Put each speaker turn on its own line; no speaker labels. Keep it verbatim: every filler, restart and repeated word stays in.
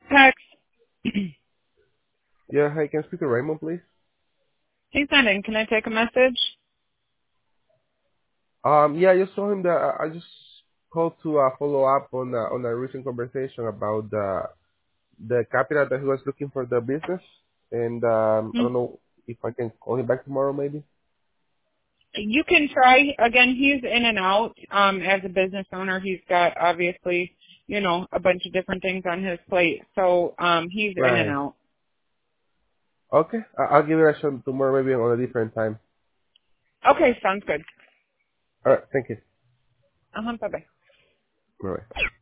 Text.
Yeah, hi, can I speak to Raymond, please?
He's not in. Can I take a message?
Um, yeah, I just saw him that I I just called to uh, follow up on uh, on a recent conversation about the the capital that he was looking for the business, and um, I
Hmm.
don't know if I can call him back tomorrow, maybe.
You can try. Again, he's in and out. Um, as a business owner, he's got obviously, you know, a bunch of different things on his plate. So um, he's in and
Right.
out.
Okay, I- I'll give it a shot tomorrow, maybe on a different time.
Okay, sounds good.
All right, thank you.
Uh huh. Bye bye.
Bye.